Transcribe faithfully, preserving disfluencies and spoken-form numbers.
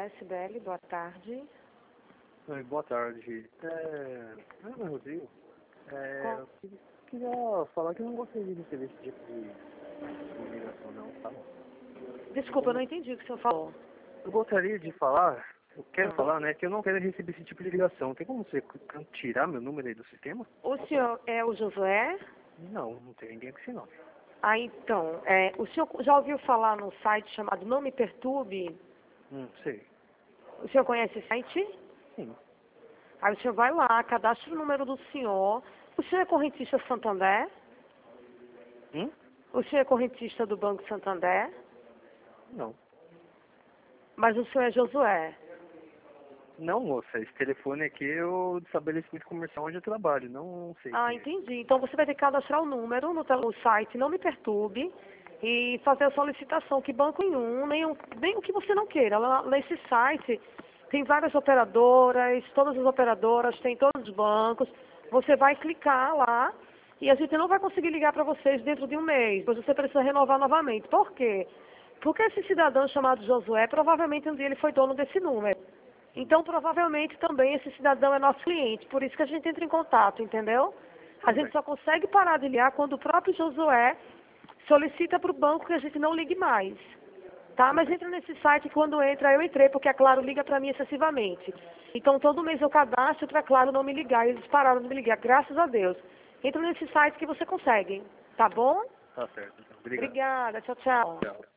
S B L, boa tarde. Oi, boa tarde. É... Meu nome é Rodrigo. É... Qual? Eu queria- queria falar que eu não gostaria de receber esse tipo de, de ligação, não, tá? Desculpa, eu não entendi o que o senhor falou. Eu gostaria de falar, eu quero Ah. falar, né, que eu não quero receber esse tipo de ligação. Tem como você c- tirar meu número aí do sistema? O senhor é o Josué? Não, não tem ninguém com esse nome. Ah, então, é, o senhor já ouviu falar num site chamado Não Me Perturbe? Hum, sei. O senhor conhece esse site? Sim. Aí o senhor vai lá, cadastra o número do senhor. O senhor é correntista Santander? Hum? O senhor é correntista do Banco Santander? Não. Mas o senhor é Josué? Não, moça, esse telefone aqui é o do estabelecimento comercial onde eu trabalho, não sei Ah, quem é. entendi. Então você vai ter que cadastrar o número no, tel- no site Não Me Perturbe e fazer a solicitação, que banco nenhum, nenhum, nem o que você não queira. Lá nesse site tem várias operadoras, todas as operadoras, tem todos os bancos. Você vai clicar lá e a gente não vai conseguir ligar para vocês dentro de um mês, pois você precisa renovar novamente. Por quê? Porque esse cidadão chamado Josué, provavelmente um dia ele foi dono desse número. Então, provavelmente, também esse cidadão é nosso cliente, por isso que a gente entra em contato, entendeu? A Tudo gente bem. só consegue parar de ligar quando o próprio Josué solicita para o banco que a gente não ligue mais. Tá? Mas entra nesse site, quando entra, eu entrei, porque a Claro liga para mim excessivamente. Então, todo mês eu cadastro para a Claro não me ligar, e eles pararam de me ligar, graças a Deus. Entra nesse site que você consegue, tá bom? Tá certo, então. Obrigado. Obrigada, tchau, tchau. Tchau.